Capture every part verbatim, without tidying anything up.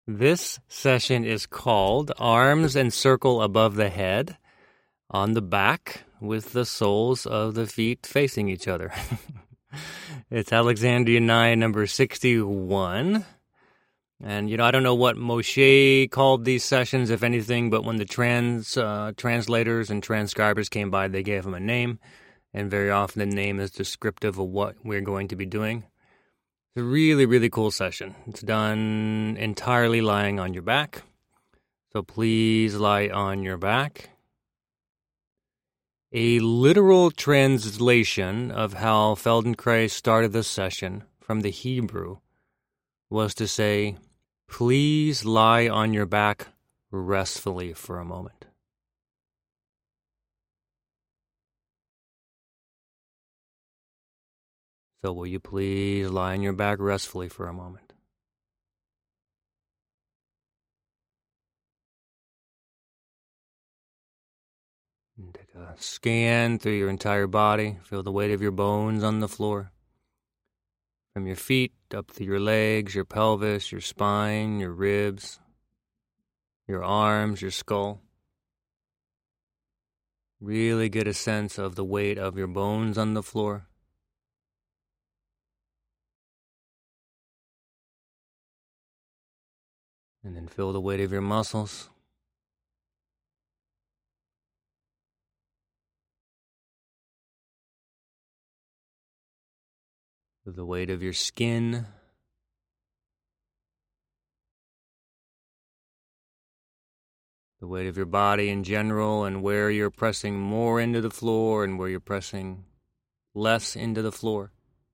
This session is called Arms Encircle Above the Head on the Back with the soles of the feet facing each other. It's Alexandria nine, number sixty-one. And, you know, I don't know what Moshe called these sessions, if anything, but when the trans uh, translators and transcribers came by, they gave him a name. And very often the name is descriptive of what we're going to be doing. It's a really, really cool session. It's done entirely lying on your back. So please lie on your back. A literal translation of how Feldenkrais started this session from the Hebrew was to say, please lie on your back restfully for a moment. So will you please lie on your back restfully for a moment? And take a scan through your entire body. Feel the weight of your bones on the floor. From your feet up through your legs, your pelvis, your spine, your ribs, your arms, your skull. Really get a sense of the weight of your bones on the floor. And then feel the weight of your muscles. The weight of your skin. The weight of your body in general, and where you're pressing more into the floor and where you're pressing less into the floor.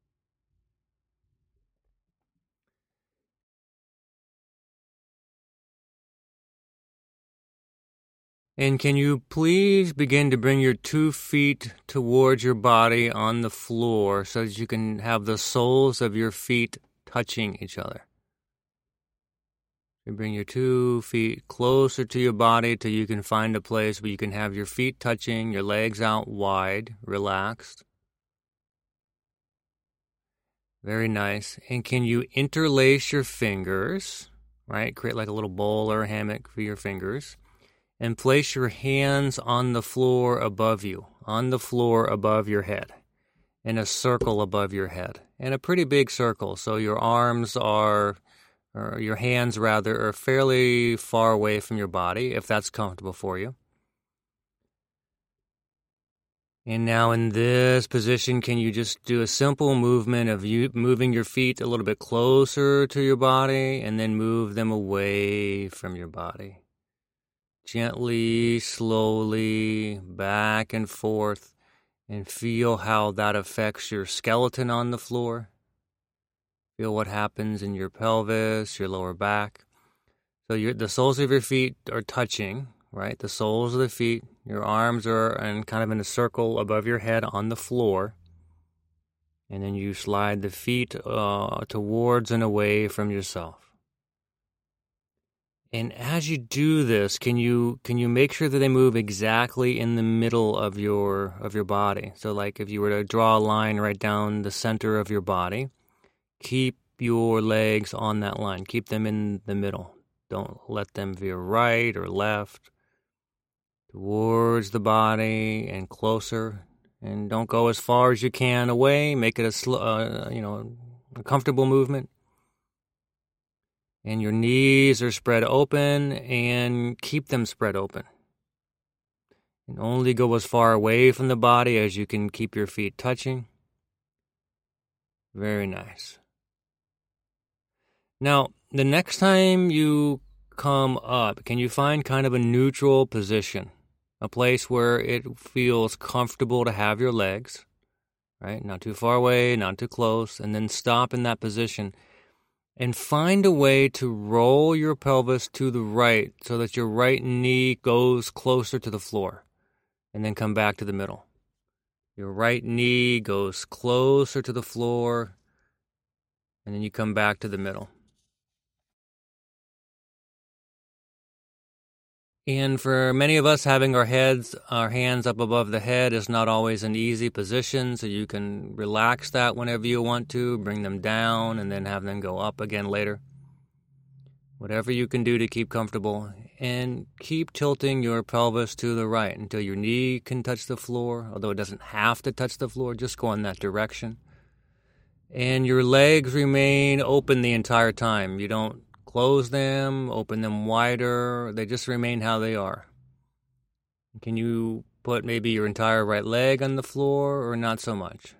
And can you please begin to bring your two feet towards your body on the floor so that you can have the soles of your feet touching each other? You bring your two feet closer to your body till you can find a place where you can have your feet touching, your legs out wide, relaxed. Very nice. And can you interlace your fingers, right? Create like a little bowl or a hammock for your fingers. And place your hands on the floor above you, on the floor above your head, in a circle above your head, and a pretty big circle. So your arms are, or your hands rather, are fairly far away from your body, if that's comfortable for you. And now in this position, can you just do a simple movement of you moving your feet a little bit closer to your body, and then move them away from your body? Gently, slowly, back and forth, and feel how that affects your skeleton on the floor. Feel what happens in your pelvis, your lower back. So your, the soles of your feet are touching, right? The soles of the feet, your arms are in kind of in a circle above your head on the floor. And then you slide the feet uh, towards and away from yourself. And as you do this, can you can you make sure that they move exactly in the middle of your of your body? So like if you were to draw a line right down the center of your body, keep your legs on that line. Keep them in the middle. Don't let them veer right or left. Towards the body and closer. And don't go as far as you can away. Make it a slow, uh, you know, a comfortable movement. And your knees are spread open, and keep them spread open. And only go as far away from the body as you can keep your feet touching. Very nice. Now, the next time you come up, can you find kind of a neutral position? A place where it feels comfortable to have your legs, right? Not too far away, not too close, and then stop in that position. And find a way to roll your pelvis to the right so that your right knee goes closer to the floor. And then come back to the middle. Your right knee goes closer to the floor. And then you come back to the middle. And for many of us, having our heads, our hands up above the head is not always an easy position, so you can relax that whenever you want to, bring them down, and then have them go up again later. Whatever you can do to keep comfortable, and keep tilting your pelvis to the right until your knee can touch the floor, although it doesn't have to touch the floor, just go in that direction. And your legs remain open the entire time. You don't close them, open them wider, they just remain how they are. Can you put maybe your entire right leg on the floor or not so much?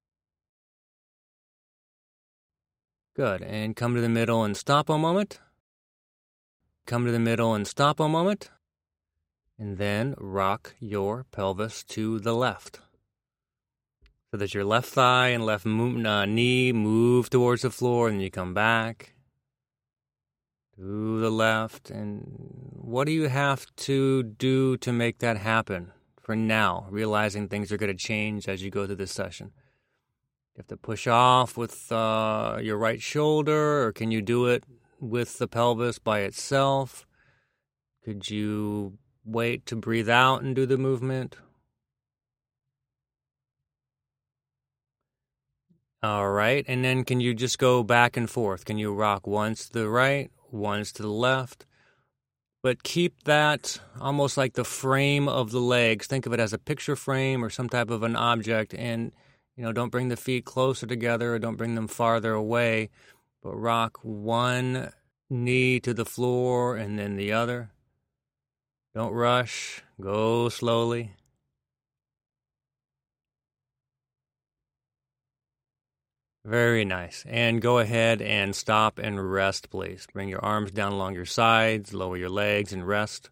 Good, and come to the middle and stop a moment. Come to the middle and stop a moment. And then rock your pelvis to the left. So that your left thigh and left mo- uh, knee move towards the floor, and then you come back to the left. And what do you have to do to make that happen for now, realizing things are going to change as you go through this session? You have to push off with uh, your right shoulder, or can you do it with the pelvis by itself? Could you wait to breathe out and do the movement? All right, and then can you just go back and forth? Can you rock once to the right, once to the left? But keep that almost like the frame of the legs. Think of it as a picture frame or some type of an object, and you know, don't bring the feet closer together or don't bring them farther away, but rock one knee to the floor and then the other. Don't rush. Go slowly. Very nice. And go ahead and stop and rest, please. Bring your arms down along your sides, lower your legs, and rest.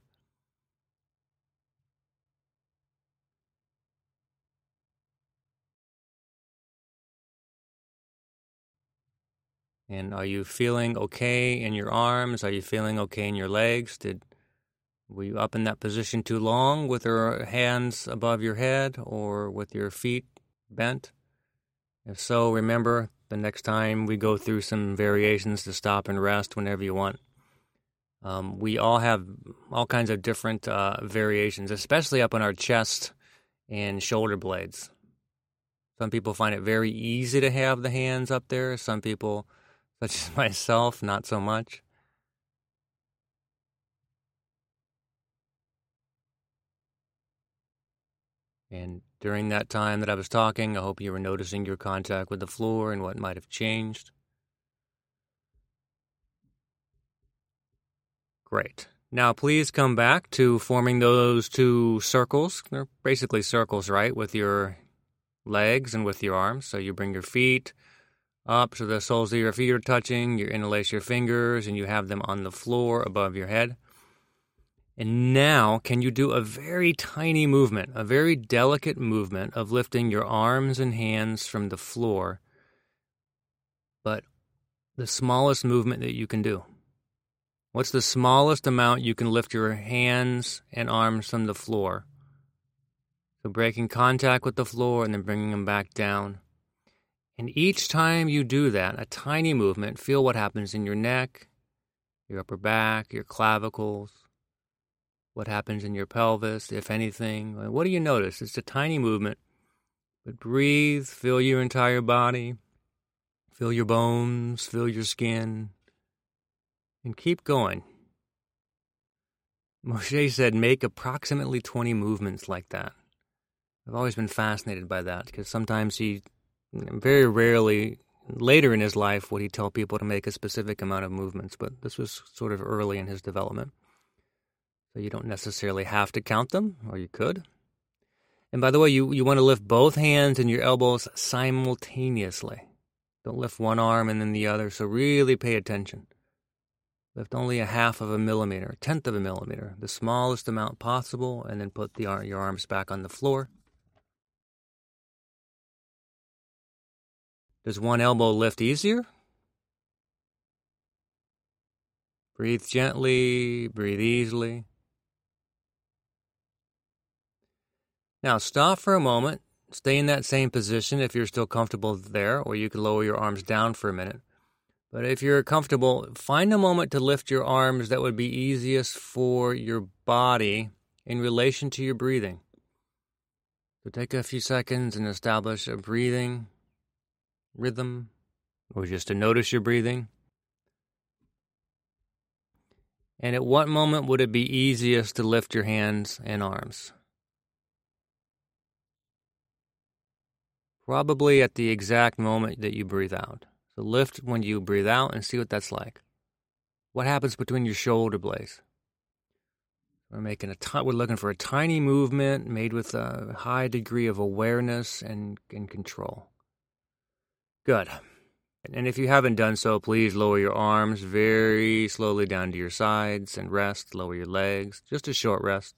And are you feeling okay in your arms? Are you feeling okay in your legs? Did were you up in that position too long with your hands above your head or with your feet bent? If so, remember the next time we go through some variations to stop and rest whenever you want. Um, we all have all kinds of different uh, variations, especially up on our chest and shoulder blades. Some people find it very easy to have the hands up there. Some people, such as myself, not so much. And during that time that I was talking, I hope you were noticing your contact with the floor and what might have changed. Great. Now please come back to forming those two circles. They're basically circles, right, with your legs and with your arms. So you bring your feet up so the soles of your feet are touching, you interlace your fingers, and you have them on the floor above your head. And now, can you do a very tiny movement, a very delicate movement of lifting your arms and hands from the floor, but the smallest movement that you can do? What's the smallest amount you can lift your hands and arms from the floor? So breaking contact with the floor and then bringing them back down. And each time you do that, a tiny movement, feel what happens in your neck, your upper back, your clavicles. What happens in your pelvis, if anything? What do you notice? It's a tiny movement, but breathe, feel your entire body, feel your bones, feel your skin, and keep going. Moshe said make approximately twenty movements like that. I've always been fascinated by that because sometimes he, very rarely, later in his life, would he tell people to make a specific amount of movements, but this was sort of early in his development. So you don't necessarily have to count them, or you could. And by the way, you, you want to lift both hands and your elbows simultaneously. Don't lift one arm and then the other, so really pay attention. Lift only a half of a millimeter, a tenth of a millimeter, the smallest amount possible, and then put the your arms back on the floor. Does one elbow lift easier? Breathe gently, breathe easily. Now stop for a moment, stay in that same position if you're still comfortable there, or you can lower your arms down for a minute. But if you're comfortable, find a moment to lift your arms that would be easiest for your body in relation to your breathing. So take a few seconds and establish a breathing rhythm, or just to notice your breathing. And at what moment would it be easiest to lift your hands and arms? Probably at the exact moment that you breathe out. So lift when you breathe out and see what that's like. What happens between your shoulder blades? We're making a t- we're looking for a tiny movement made with a high degree of awareness and, and control. Good. And if you haven't done so, please lower your arms very slowly down to your sides and rest. Lower your legs. Just a short rest.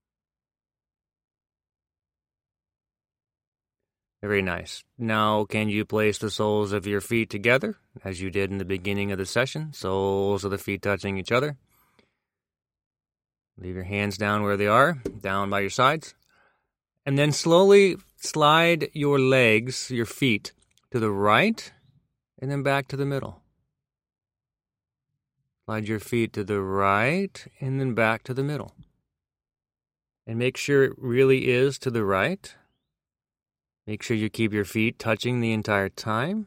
Very nice. Now, can you place the soles of your feet together, as you did in the beginning of the session? Soles of the feet touching each other. Leave your hands down where they are, down by your sides. And then slowly slide your legs, your feet, to the right, and then back to the middle. Slide your feet to the right, and then back to the middle. And make sure it really is to the right. Make sure you keep your feet touching the entire time.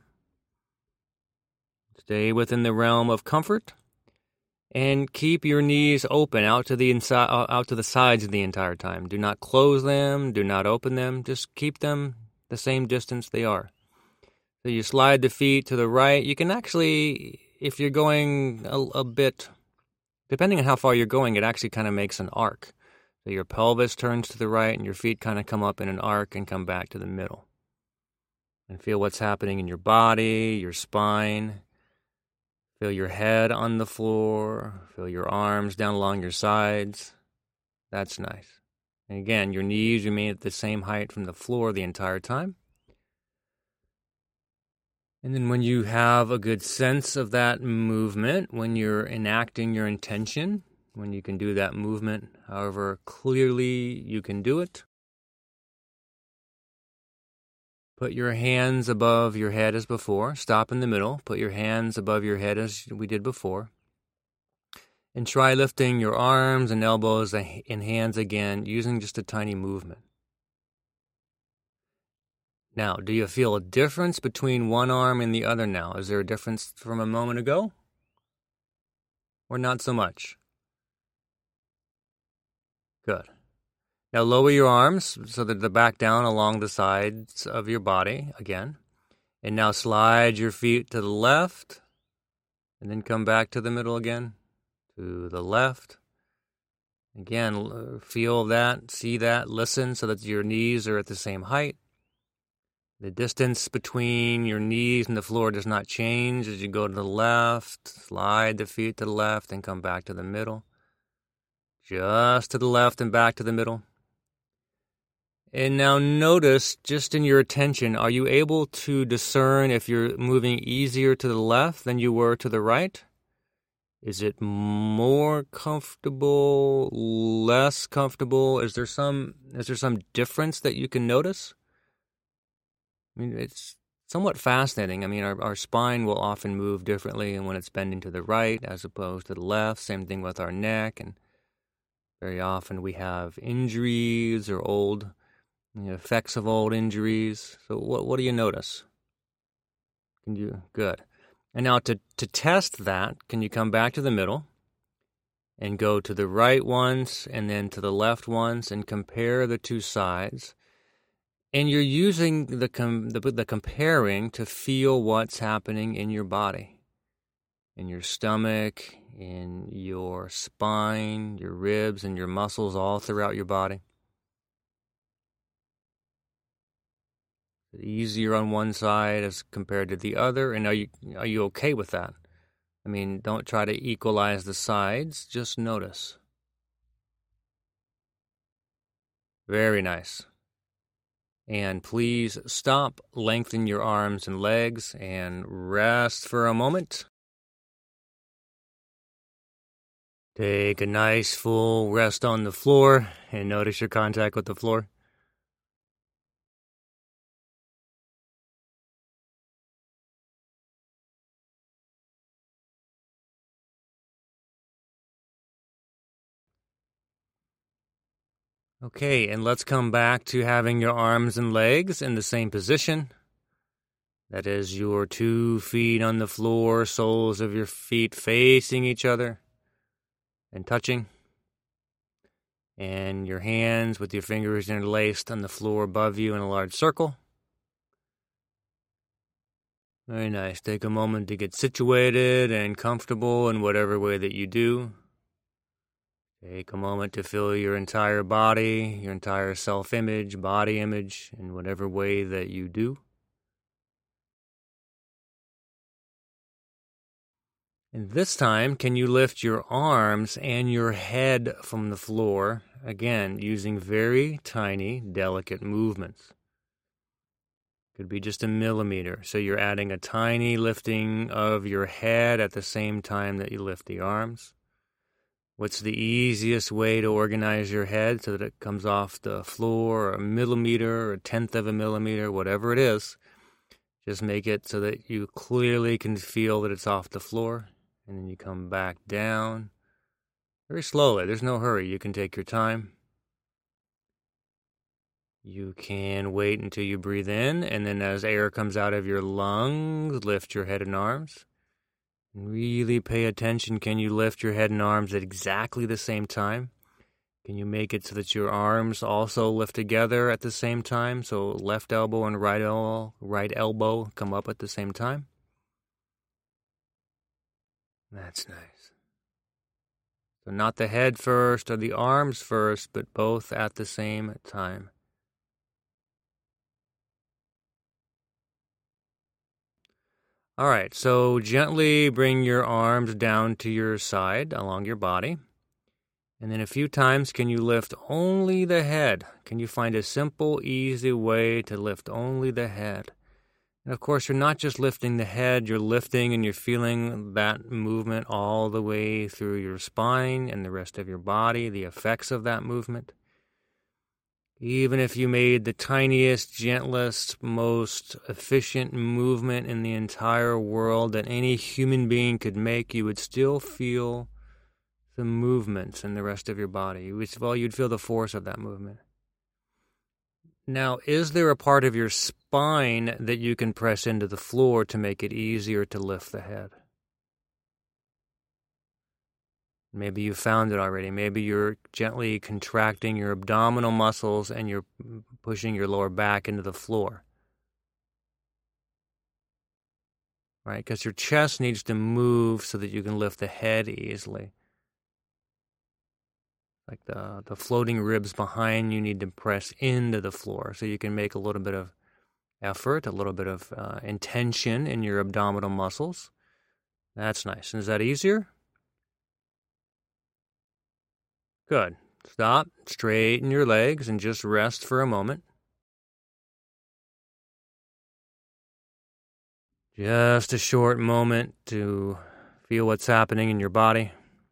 Stay within the realm of comfort. And keep your knees open out to the inside, out to the sides the entire time. Do not close them. Do not open them. Just keep them the same distance they are. So you slide the feet to the right. You can actually, if you're going a, a bit, depending on how far you're going, it actually kind of makes an arc. So your pelvis turns to the right and your feet kind of come up in an arc and come back to the middle. And feel what's happening in your body, your spine. Feel your head on the floor. Feel your arms down along your sides. That's nice. And again, your knees remain at the same height from the floor the entire time. And then when you have a good sense of that movement, when you're enacting your intention, when you can do that movement however clearly you can do it, put your hands above your head as before. Stop in the middle. Put your hands above your head as we did before. And try lifting your arms and elbows and hands again using just a tiny movement. Now, do you feel a difference between one arm and the other now? Is there a difference from a moment ago? Or not so much? Good. Now lower your arms so that they're back down along the sides of your body again. And now slide your feet to the left and then come back to the middle again. To the left. Again, feel that, see that, listen so that your knees are at the same height. The distance between your knees and the floor does not change as you go to the left. Slide the feet to the left and come back to the middle. Just to the left and back to the middle. And now notice, just in your attention, are you able to discern if you're moving easier to the left than you were to the right? Is it more comfortable, less comfortable? Is there some is there some difference that you can notice? I mean, it's somewhat fascinating. I mean, our, our spine will often move differently and when it's bending to the right as opposed to the left. Same thing with our neck. And very often we have injuries or old you know, effects of old injuries. So what what do you notice? Can you good. And now to, to test that, can you come back to the middle and go to the right once and then to the left once and compare the two sides? And you're using the, com- the the comparing to feel what's happening in your body, in your stomach, in your spine, your ribs, and your muscles all throughout your body. Easier on one side as compared to the other, and are you are you okay with that? I mean, don't try to equalize the sides, just notice. Very nice. And please stop, lengthen your arms and legs, and rest for a moment. Take a nice full rest on the floor, and notice your contact with the floor. Okay, and let's come back to having your arms and legs in the same position. That is your two feet on the floor, soles of your feet facing each other. and touching. And your hands with your fingers interlaced on the floor above you in a large circle. Very nice. Take a moment to get situated and comfortable in whatever way that you do. Take a moment to feel your entire body, your entire self-image, body image, in whatever way that you do. And this time, can you lift your arms and your head from the floor, again, using very tiny, delicate movements? Could be just a millimeter. So you're adding a tiny lifting of your head at the same time that you lift the arms. What's the easiest way to organize your head so that it comes off the floor, a millimeter, or a tenth of a millimeter, whatever it is? Just make it so that you clearly can feel that it's off the floor. And then you come back down very slowly. There's no hurry. You can take your time. You can wait until you breathe in, and then as air comes out of your lungs, lift your head and arms. And really pay attention. Can you lift your head and arms at exactly the same time? Can you make it so that your arms also lift together at the same time? So left elbow and right elbow, right elbow come up at the same time. That's nice. So not the head first or the arms first, but both at the same time. All right, so gently bring your arms down to your side along your body. And then a few times, can you lift only the head? Can you find a simple, easy way to lift only the head? And of course, you're not just lifting the head, you're lifting and you're feeling that movement all the way through your spine and the rest of your body, the effects of that movement. Even if you made the tiniest, gentlest, most efficient movement in the entire world that any human being could make, you would still feel the movements in the rest of your body. You would, well, you'd feel the force of that movement. Now, is there a part of your spine that you can press into the floor to make it easier to lift the head? Maybe you found it already. Maybe you're gently contracting your abdominal muscles and you're pushing your lower back into the floor. Right? Because your chest needs to move so that you can lift the head easily. Like the, the floating ribs behind you need to press into the floor so you can make a little bit of effort, a little bit of uh, intention in your abdominal muscles. That's nice. And is that easier? Good. Stop, straighten your legs, and just rest for a moment. Just a short moment to feel what's happening in your body.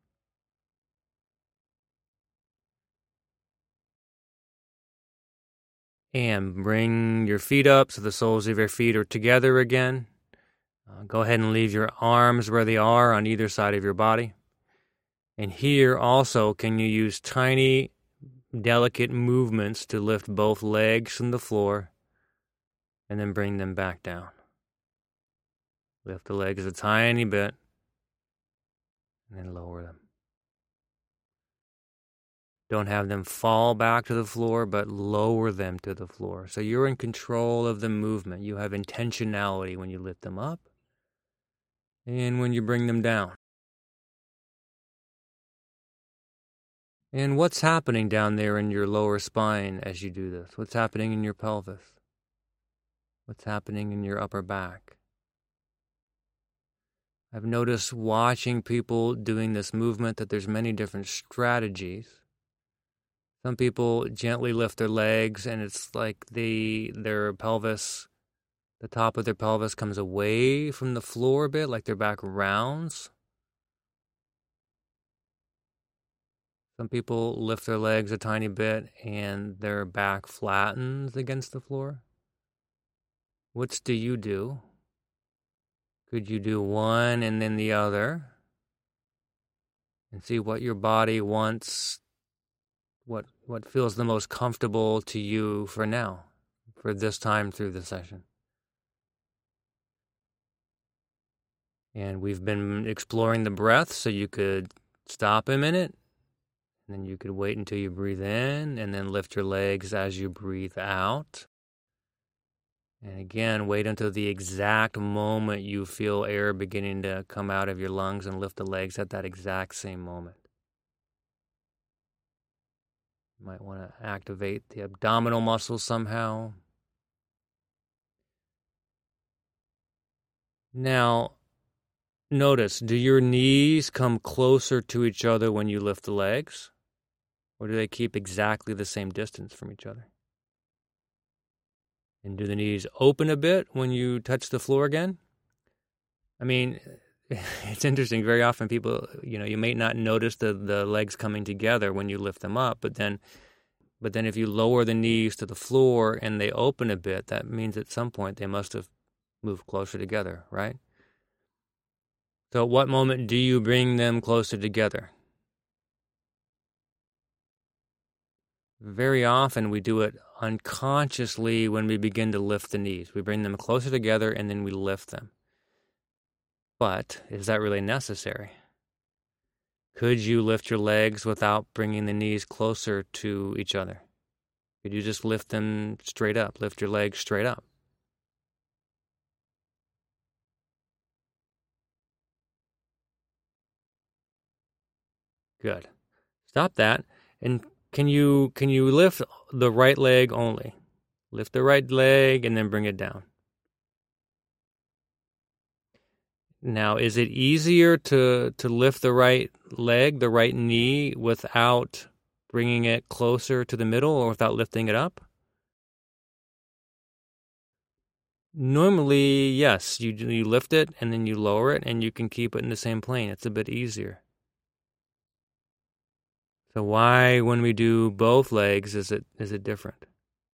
And bring your feet up so the soles of your feet are together again. Uh, go ahead and leave your arms where they are on either side of your body. And here also, can you use tiny, delicate movements to lift both legs from the floor and then bring them back down. Lift the legs a tiny bit and then lower them. Don't have them fall back to the floor, but lower them to the floor. So you're in control of the movement. You have intentionality when you lift them up and when you bring them down. And what's happening down there in your lower spine as you do this? What's happening in your pelvis? What's happening in your upper back? I've noticed watching people doing this movement that there's many different strategies. Some people gently lift their legs and it's like the their pelvis, the top of their pelvis comes away from the floor a bit, like their back rounds. Some people lift their legs a tiny bit and their back flattens against the floor. Which do you do? Could you do one and then the other? And see what your body wants, what what feels the most comfortable to you for now, for this time through the session. And we've been exploring the breath, so you could stop a minute, and then you could wait until you breathe in, and then lift your legs as you breathe out. And again, wait until the exact moment you feel air beginning to come out of your lungs and lift the legs at that exact same moment. You might want to activate the abdominal muscles somehow. Now, notice, do your knees come closer to each other when you lift the legs? Or do they keep exactly the same distance from each other? And do the knees open a bit when you touch the floor again? I mean, it's interesting. Very often people, you know, you may not notice the, the legs coming together when you lift them up, but then but then if you lower the knees to the floor and they open a bit, that means at some point they must have moved closer together, right? So at what moment do you bring them closer together? Very often we do it unconsciously when we begin to lift the knees. We bring them closer together and then we lift them. But is that really necessary? Could you lift your legs without bringing the knees closer to each other? Could you just lift them straight up, lift your legs straight up? Good. Stop that. And can you can you lift the right leg only? Lift the right leg and then bring it down. Now, is it easier to, to lift the right leg, the right knee, without bringing it closer to the middle or without lifting it up? Normally, yes. You, you lift it and then you lower it and you can keep it in the same plane. It's a bit easier. So why, when we do both legs, is it is it different?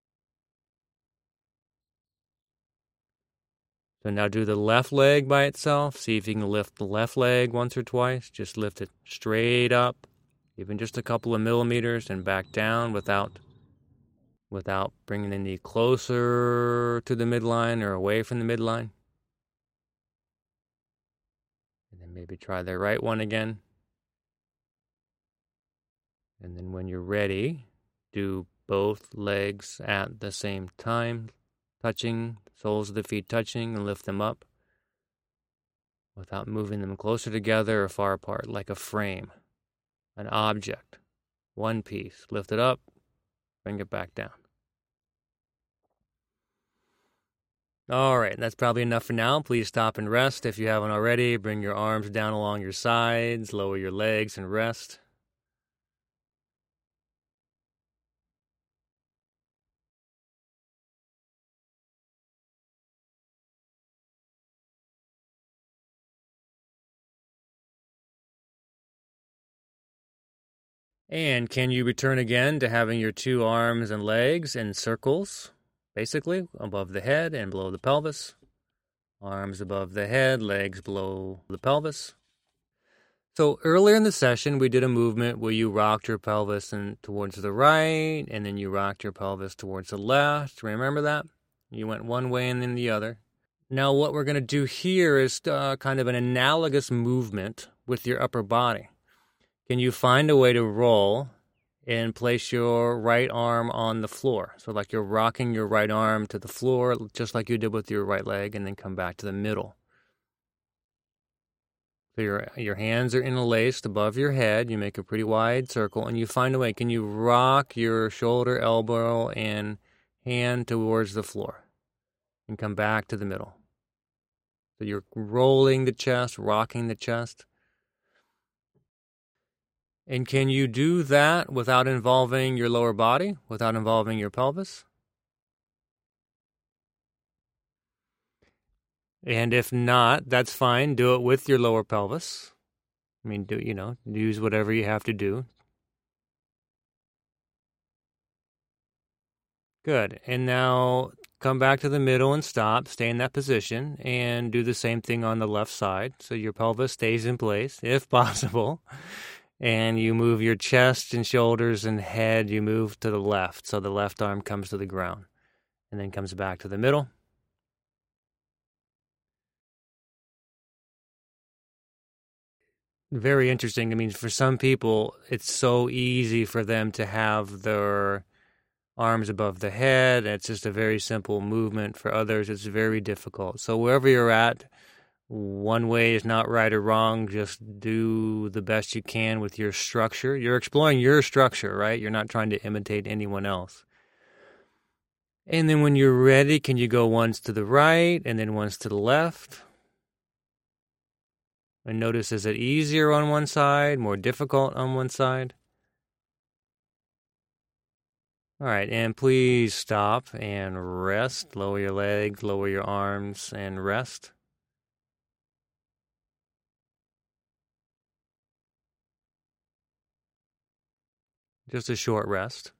So now do the left leg by itself. See if you can lift the left leg once or twice. Just lift it straight up, even just a couple of millimeters, and back down without without bringing the knee closer to the midline or away from the midline. And then maybe try the right one again. And then when you're ready, do both legs at the same time, touching, soles of the feet touching, and lift them up without moving them closer together or far apart, like a frame, an object, one piece. Lift it up, bring it back down. All right, that's probably enough for now. Please stop and rest if you haven't already. Bring your arms down along your sides, lower your legs and rest. And can you return again to having your two arms and legs in circles, basically, above the head and below the pelvis? Arms above the head, legs below the pelvis. So earlier in the session, we did a movement where you rocked your pelvis and towards the right, and then you rocked your pelvis towards the left. Remember that? You went one way and then the other. Now what we're going to do here is uh, kind of an analogous movement with your upper body. Can you find a way to roll and place your right arm on the floor? So like you're rocking your right arm to the floor, just like you did with your right leg, and then come back to the middle. So your your hands are interlaced above your head. You make a pretty wide circle, and you find a way. Can you rock your shoulder, elbow, and hand towards the floor and come back to the middle? So you're rolling the chest, rocking the chest. And can you do that without involving your lower body, without involving your pelvis? And if not, that's fine. Do it with your lower pelvis. I mean, do you know, use whatever you have to do. Good. And now come back to the middle and stop. Stay in that position and do the same thing on the left side. So your pelvis stays in place, if possible. And you move your chest and shoulders and head, you move to the left. So the left arm comes to the ground and then comes back to the middle. very interesting. I mean, for some people, it's so easy for them to have their arms above the head. It's just a very simple movement. For others, it's very difficult. So wherever you're at, one way is not right or wrong. Just do the best you can with your structure. You're exploring your structure, right? You're not trying to imitate anyone else. And then when you're ready, can you go once to the right and then once to the left? And notice, is it easier on one side, more difficult on one side? All right, and please stop and rest. Lower your legs, lower your arms, and rest. Just a short rest.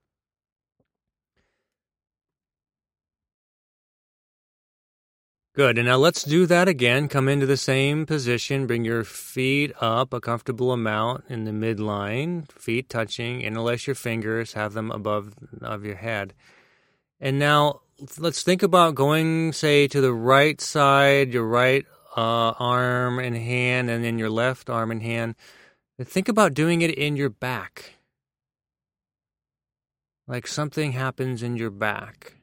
Good, and now let's do that again. Come into the same position. Bring your feet up a comfortable amount in the midline, feet touching, interlace your fingers, have them above of your head. And now let's think about going, say, to the right side, your right uh, arm and hand, and then your left arm and hand. And think about doing it in your back. Like something happens in your back.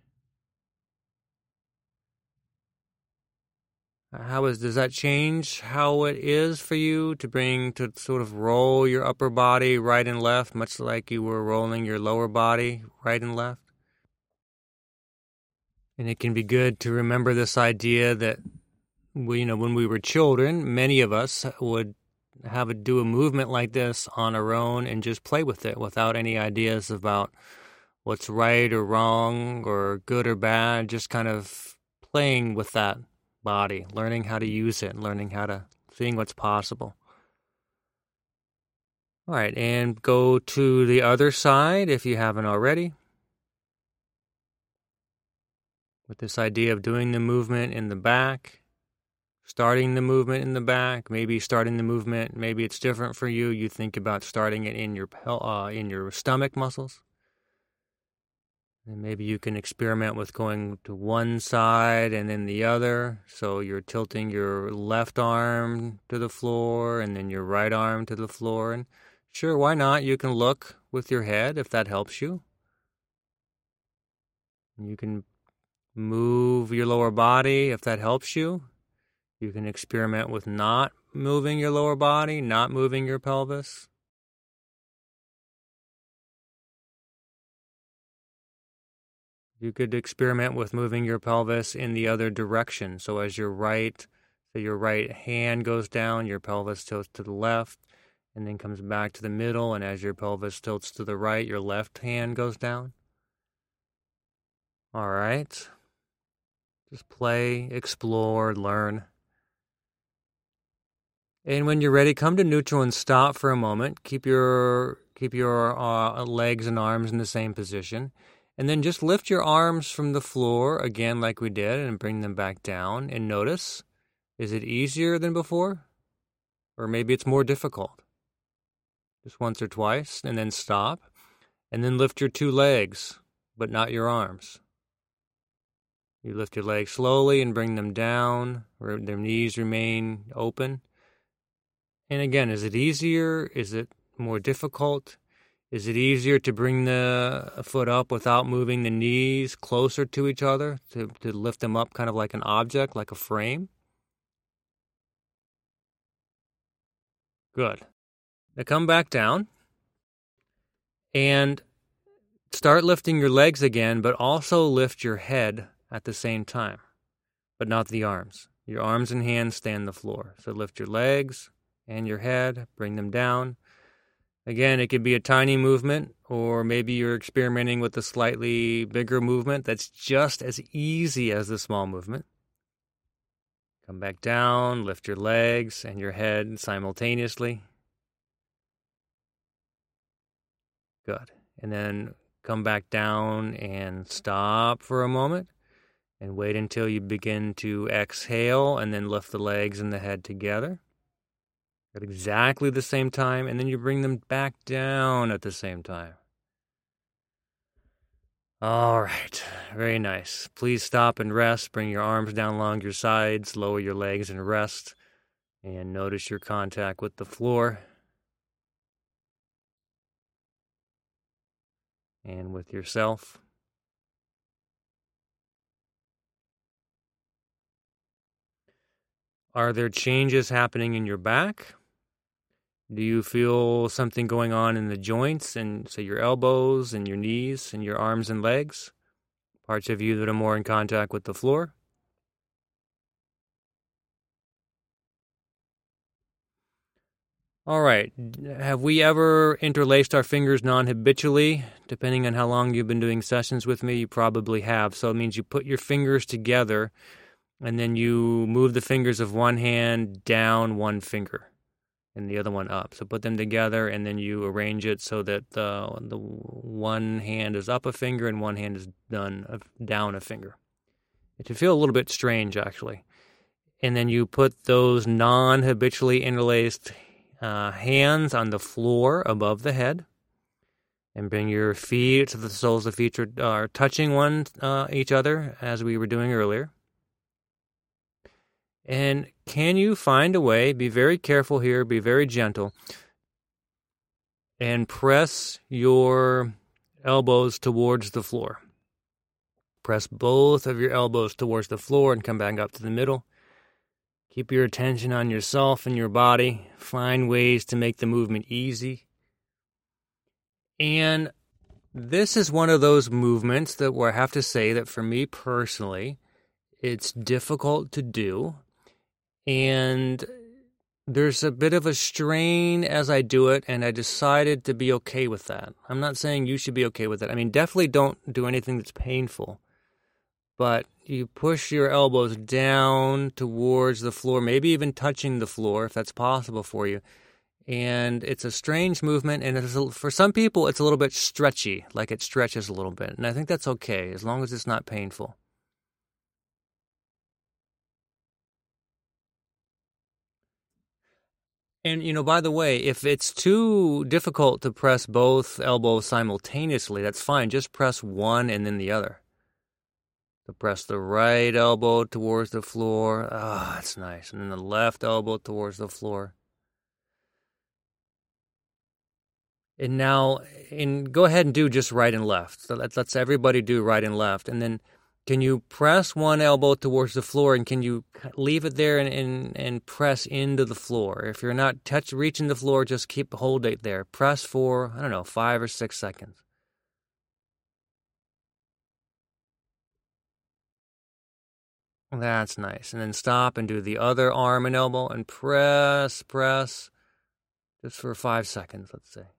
How is, does that change how it is for you to bring, to sort of roll your upper body right and left, much like you were rolling your lower body right and left? And it can be good to remember this idea that, we, you know, when we were children, many of us would have a, do a movement like this on our own and just play with it without any ideas about what's right or wrong or good or bad, just kind of playing with that body, learning how to use it, learning how to, seeing what's possible. All right, and go to the other side if you haven't already. With this idea of doing the movement in the back, starting the movement in the back, maybe starting the movement, maybe it's different for you. You think about starting it in your uh, in your stomach muscles. And maybe you can experiment with going to one side and then the other. So you're tilting your left arm to the floor and then your right arm to the floor. And sure, why not? You can look with your head if that helps you. You can move your lower body if that helps you. You can experiment with not moving your lower body, not moving your pelvis. You could experiment with moving your pelvis in the other direction. So as your right, so your right hand goes down, your pelvis tilts to the left, and then comes back to the middle. And as your pelvis tilts to the right, your left hand goes down. All right. Just play, explore, learn. And when you're ready, come to neutral and stop for a moment. Keep your keep your uh, legs and arms in the same position. And then just lift your arms from the floor, again like we did, and bring them back down. And notice, is it easier than before? Or maybe it's more difficult? Just once or twice, and then stop. And then lift your two legs, but not your arms. You lift your legs slowly and bring them down, where their knees remain open. And again, is it easier? Is it more difficult? Is it easier to bring the foot up without moving the knees closer to each other, to, to lift them up kind of like an object, like a frame? Good. Now come back down and start lifting your legs again, but also lift your head at the same time, but not the arms. Your arms and hands stay on the floor. So lift your legs and your head, bring them down. Again, it could be a tiny movement, or maybe you're experimenting with a slightly bigger movement that's just as easy as the small movement. Come back down, lift your legs and your head simultaneously. Good. And then come back down and stop for a moment and wait until you begin to exhale, and then lift the legs and the head together at exactly the same time, and then you bring them back down at the same time. All right, very nice. Please stop and rest. Bring your arms down along your sides, lower your legs and rest. And notice your contact with the floor and with yourself. Are there changes happening in your back? Do you feel something going on in the joints and so your elbows and your knees and your arms and legs? Parts of you that are more in contact with the floor? All right. Have we ever interlaced our fingers non-habitually? Depending on how long you've been doing sessions with me, you probably have. So it means you put your fingers together and then you move the fingers of one hand down one finger and the other one up. So put them together and then you arrange it so that the, the one hand is up a finger and one hand is done down a finger. It can feel a little bit strange, actually. And then you put those non-habitually interlaced Uh, hands on the floor above the head, and bring your feet so the soles of the feet are, are touching one uh, each other as we were doing earlier. And can you find a way, be very careful here, be very gentle, and press your elbows towards the floor. Press both of your elbows towards the floor and come back up to the middle. Keep your attention on yourself and your body. Find ways to make the movement easy. And this is one of those movements that where I have to say that for me personally, it's difficult to do. And there's a bit of a strain as I do it, and I decided to be okay with that. I'm not saying you should be okay with it. I mean, definitely don't do anything that's painful. But you push your elbows down towards the floor, maybe even touching the floor if that's possible for you. And it's a strange movement, and it's a, for some people it's a little bit stretchy, like it stretches a little bit. And I think that's okay, as long as it's not painful. And, you know, by the way, if it's too difficult to press both elbows simultaneously, that's fine. Just press one and then the other. So press the right elbow towards the floor. Ah, oh, that's nice. And then the left elbow towards the floor. And now, and go ahead and do just right and left. So let's, let's everybody do right and left. And then can you press one elbow towards the floor and can you leave it there and, and, and press into the floor? If you're not touch reaching the floor, just keep hold it there. Press for, I don't know, five or six seconds. That's nice. And then stop and do the other arm and elbow and press, press, just for five seconds, let's say.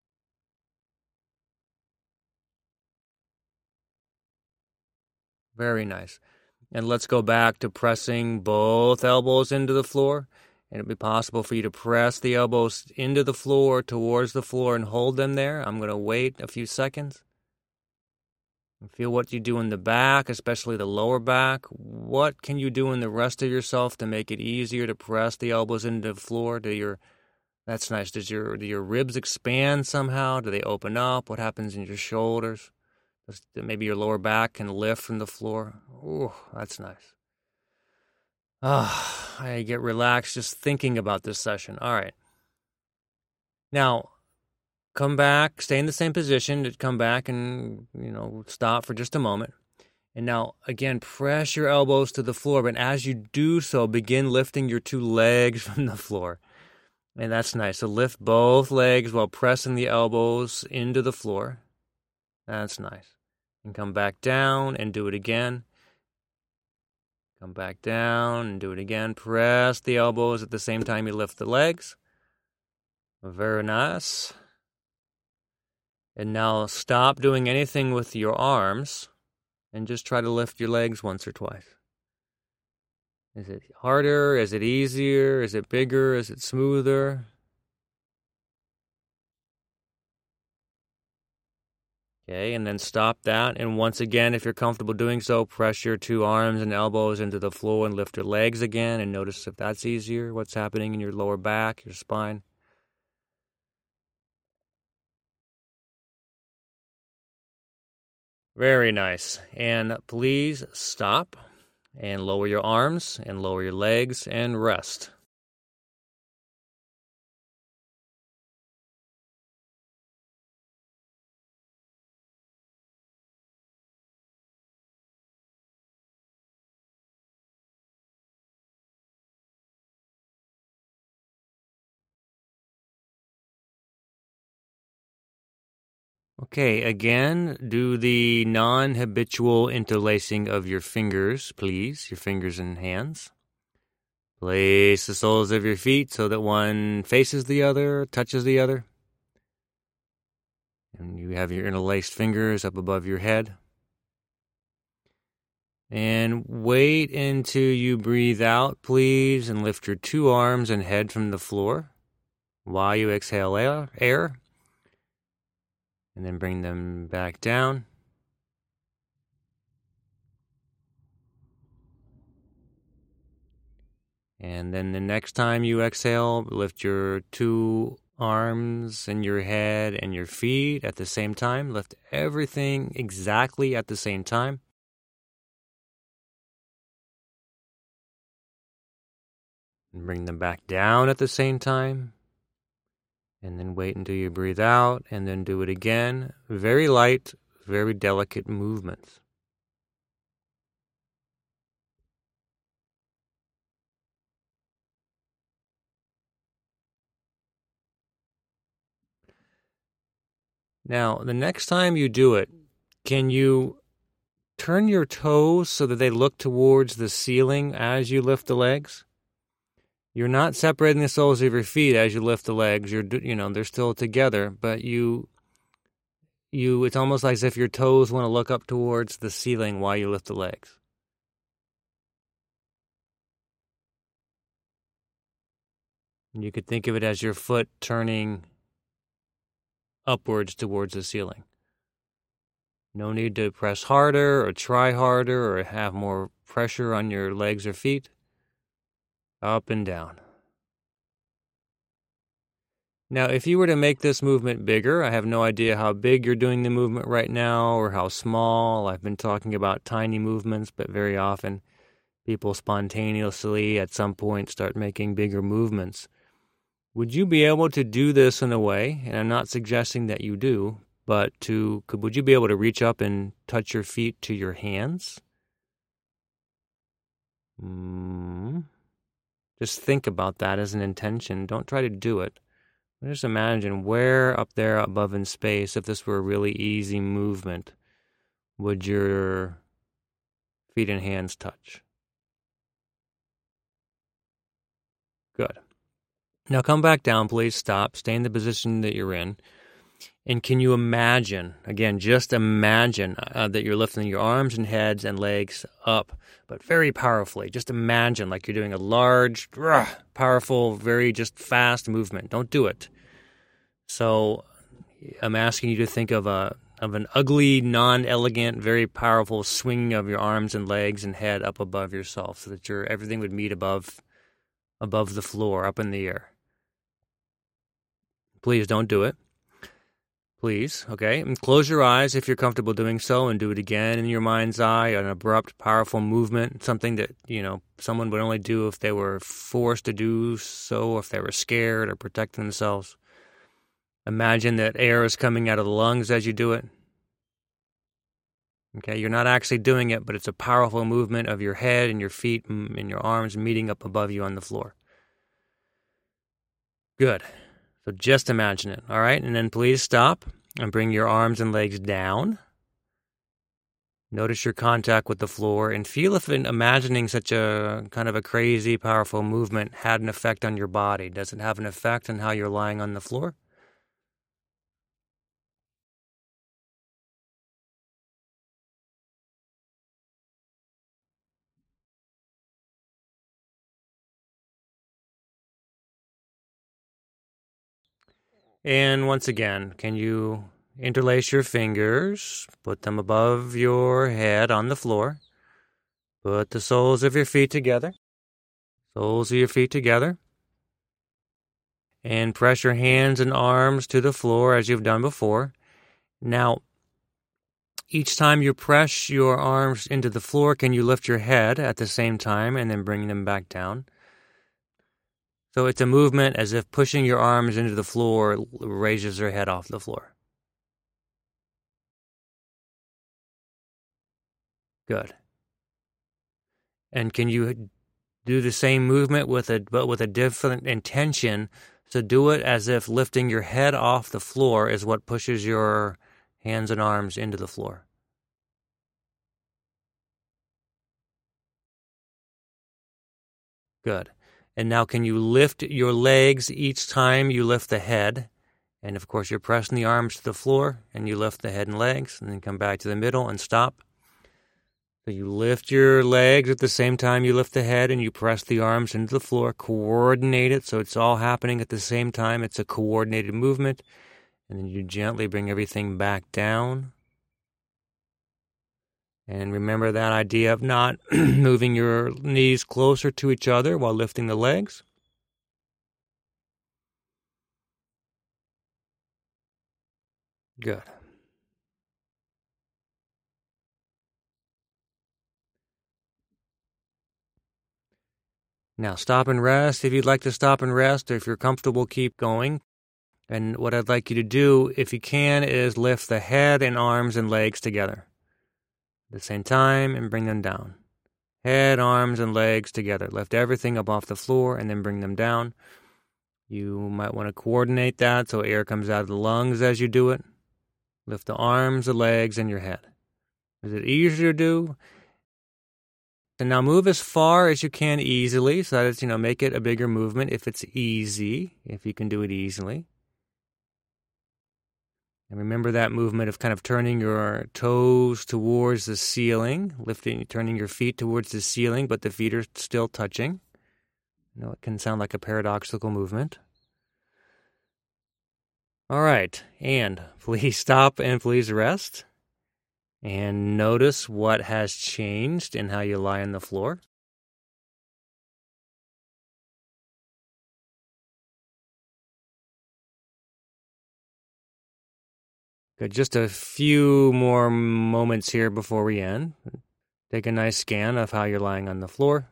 Very nice. And let's go back to pressing both elbows into the floor. And it'll be possible for you to press the elbows into the floor, towards the floor, and hold them there. I'm going to wait a few seconds. And feel what you do in the back, especially the lower back. What can you do in the rest of yourself to make it easier to press the elbows into the floor? Do your That's nice. Does your do your ribs expand somehow? Do they open up? What happens in your shoulders? Does, maybe your lower back can lift from the floor. Ooh, that's nice. Ah, I get relaxed just thinking about this session. All right. Now, come back, stay in the same position, come back and, you know, stop for just a moment. And now, again, press your elbows to the floor, but as you do so, begin lifting your two legs from the floor. And that's nice. So lift both legs while pressing the elbows into the floor. That's nice. And come back down and do it again. Come back down and do it again. Press the elbows at the same time you lift the legs. Very nice. And now stop doing anything with your arms and just try to lift your legs once or twice. Is it harder? Is it easier? Is it bigger? Is it smoother? Okay, and then stop that. And once again, if you're comfortable doing so, press your two arms and elbows into the floor and lift your legs again. And notice if that's easier, what's happening in your lower back, your spine. Very nice. And please stop and lower your arms and lower your legs and rest. Okay, again, do the non-habitual interlacing of your fingers, please, your fingers and hands. Place the soles of your feet so that one faces the other, touches the other. And you have your interlaced fingers up above your head. And wait until you breathe out, please, and lift your two arms and head from the floor while you exhale air. air. And then bring them back down. And then the next time you exhale, lift your two arms and your head and your feet at the same time. Lift everything exactly at the same time. And bring them back down at the same time. And then wait until you breathe out, and then do it again. Very light, very delicate movements. Now, the next time you do it, can you turn your toes so that they look towards the ceiling as you lift the legs? You're not separating the soles of your feet as you lift the legs. You're, you know, they're still together, but you, you, it's almost like as if your toes want to look up towards the ceiling while you lift the legs. You could think of it as your foot turning upwards towards the ceiling. No need to press harder or try harder or have more pressure on your legs or feet. Up and down. Now, if you were to make this movement bigger, I have no idea how big you're doing the movement right now or how small. I've been talking about tiny movements, but very often people spontaneously at some point start making bigger movements. Would you be able to do this in a way, and I'm not suggesting that you do, but to could would you be able to reach up and touch your feet to your hands? Mm. Just think about that as an intention. Don't try to do it. Just imagine where up there above in space, if this were a really easy movement, would your feet and hands touch? Good. Now come back down, please. Stop. Stay in the position that you're in. And can you imagine, again, just imagine uh, that you're lifting your arms and heads and legs up, but very powerfully. Just imagine like you're doing a large, uh, powerful, very just fast movement. Don't do it. So I'm asking you to think of a of an ugly, non-elegant, very powerful swinging of your arms and legs and head up above yourself so that your everything would meet above above the floor, up in the air. Please don't do it. Please, okay? And close your eyes if you're comfortable doing so and do it again in your mind's eye, an abrupt, powerful movement, something that, you know, someone would only do if they were forced to do so, or if they were scared or protecting themselves. Imagine that air is coming out of the lungs as you do it. Okay, you're not actually doing it, but it's a powerful movement of your head and your feet and your arms meeting up above you on the floor. Good. So just imagine it, all right? And then please stop and bring your arms and legs down. Notice your contact with the floor and feel if imagining such a kind of a crazy, powerful movement had an effect on your body. Does it have an effect on how you're lying on the floor? And once again, can you interlace your fingers, put them above your head on the floor, put the soles of your feet together, soles of your feet together, and press your hands and arms to the floor as you've done before. Now, each time you press your arms into the floor, can you lift your head at the same time and then bring them back down? So it's a movement as if pushing your arms into the floor raises your head off the floor. Good. And can you do the same movement with a but with a different intention? So do it as if lifting your head off the floor is what pushes your hands and arms into the floor. Good. And now can you lift your legs each time you lift the head? And of course, you're pressing the arms to the floor, and you lift the head and legs, and then come back to the middle and stop. So you lift your legs at the same time you lift the head, and you press the arms into the floor. Coordinate it so it's all happening at the same time. It's a coordinated movement. And then you gently bring everything back down. And remember that idea of not moving your knees closer to each other while lifting the legs. Good. Now stop and rest. If you'd like to stop and rest, or if you're comfortable, keep going. And what I'd like you to do, if you can, is lift the head and arms and legs together at the same time and bring them down. Head, arms, and legs together. Lift everything up off the floor and then bring them down. You might want to coordinate that so air comes out of the lungs as you do it. Lift the arms, the legs, and your head. Is it easier to do? And now move as far as you can easily, so that it's, you know, make it a bigger movement if it's easy, if you can do it easily. And remember that movement of kind of turning your toes towards the ceiling, lifting, turning your feet towards the ceiling, but the feet are still touching. I know it can sound like a paradoxical movement. All right, and please stop and please rest. And notice what has changed in how you lie on the floor. Good. Just a few more moments here before we end. Take a nice scan of how you're lying on the floor.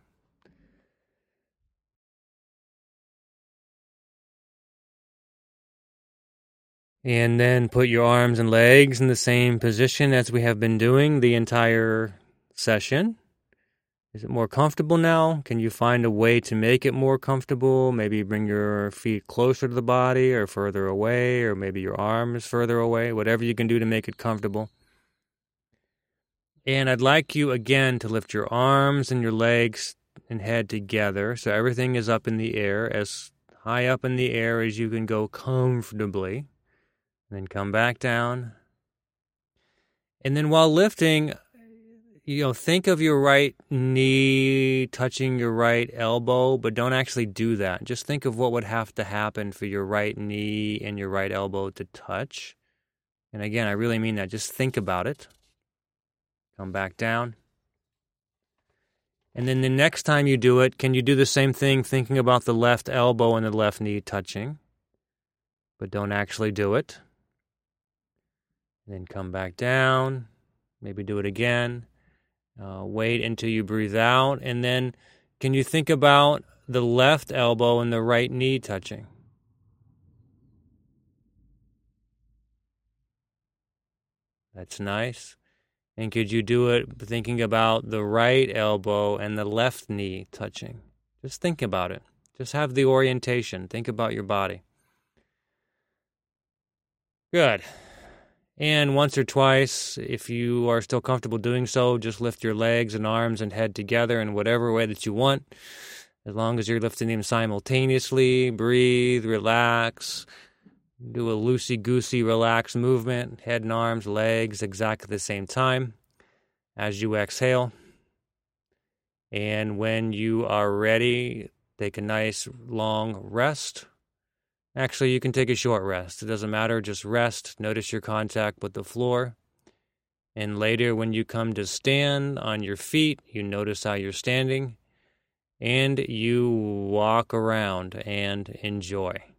And then put your arms and legs in the same position as we have been doing the entire session. Is it more comfortable now? Can you find a way to make it more comfortable? Maybe bring your feet closer to the body or further away, or maybe your arms further away, whatever you can do to make it comfortable. And I'd like you again to lift your arms and your legs and head together so everything is up in the air, as high up in the air as you can go comfortably. And then come back down. And then while lifting, you know, think of your right knee touching your right elbow, but don't actually do that. Just think of what would have to happen for your right knee and your right elbow to touch. And again, I really mean that. Just think about it. Come back down. And then the next time you do it, can you do the same thing, thinking about the left elbow and the left knee touching, but don't actually do it. Then come back down, maybe do it again. Uh, wait until you breathe out. And then can you think about the left elbow and the right knee touching? That's nice. And could you do it thinking about the right elbow and the left knee touching? Just think about it. Just have the orientation. Think about your body. Good. And once or twice, if you are still comfortable doing so, just lift your legs and arms and head together in whatever way that you want. As long as you're lifting them simultaneously, breathe, relax, do a loosey-goosey relaxed movement, head and arms, legs, exactly at the same time as you exhale. And when you are ready, take a nice long rest. Actually, you can take a short rest. It doesn't matter. Just rest. Notice your contact with the floor. And later, when you come to stand on your feet, you notice how you're standing. And you walk around and enjoy.